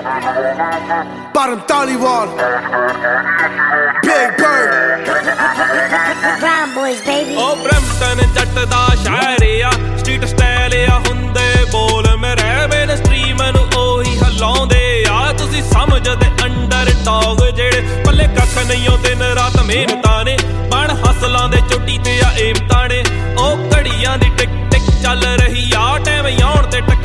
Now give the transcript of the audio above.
Bottom Dhaliwal, Big Bird, Brown boys baby। ਉਹ Brampton ਜੱਟ ਦਾ ਸ਼ਹਿਰ ਆ, ਸਟਰੀਟ ਸਟਾਈਲ ਆ ਹੁੰਦੇ ਬੋਲ ਮੇਰੇ ਮੇਨ ਸਟ੍ਰੀਮ ਨੂੰ ਉਹੀ ਹਲਾਉਂਦੇ ਆ। ਤੁਸੀਂ ਸਮਝਦੇ ਅੰਡਰ ਡੌਗ ਜਿਹੜੇ ਪੱਲੇ ਕੱਖ ਨਹੀਂ ਉਹ ਦਿਨ ਰਾਤ ਮਿਹਨਤਾਂ ਨੇ, ਬਣ ਹਸਲਾਂ ਦੇ ਚੋਟੀ ਤੇ ਆ ਏਮਤਾਂ ਨੇ। ਉਹ ਘੜੀਆਂ ਦੀ ਟਿਕ ਟਿਕ ਚੱਲ ਰਹੀ ਆ, ਟਾਈਮ ਆਉਣ ਤੇ